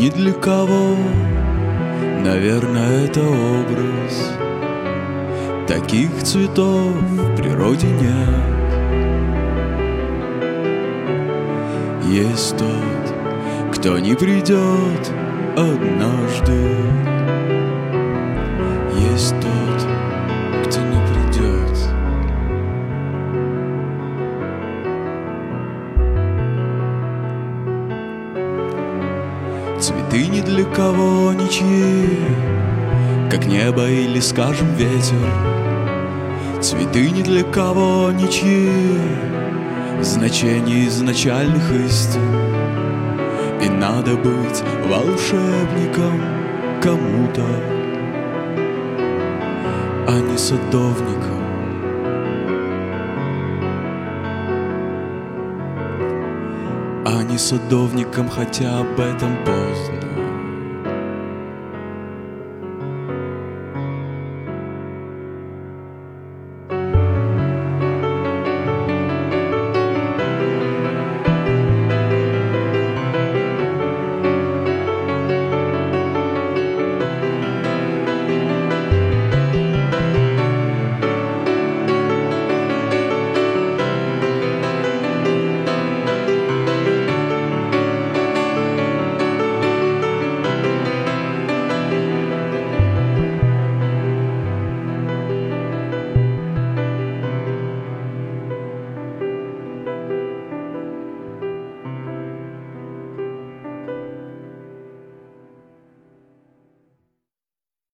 ни для кого, наверное, это образ. Таких цветов в природе нет. Есть тот, кто не придет однажды. Есть тот, кто не придет. Цветы ни для кого ничьи, как небо или, скажем, ветер. Цветы ни для кого ничьи, значение изначальных истин. И надо быть волшебником кому-то, а не садовником. А не садовником, хотя об этом поздно.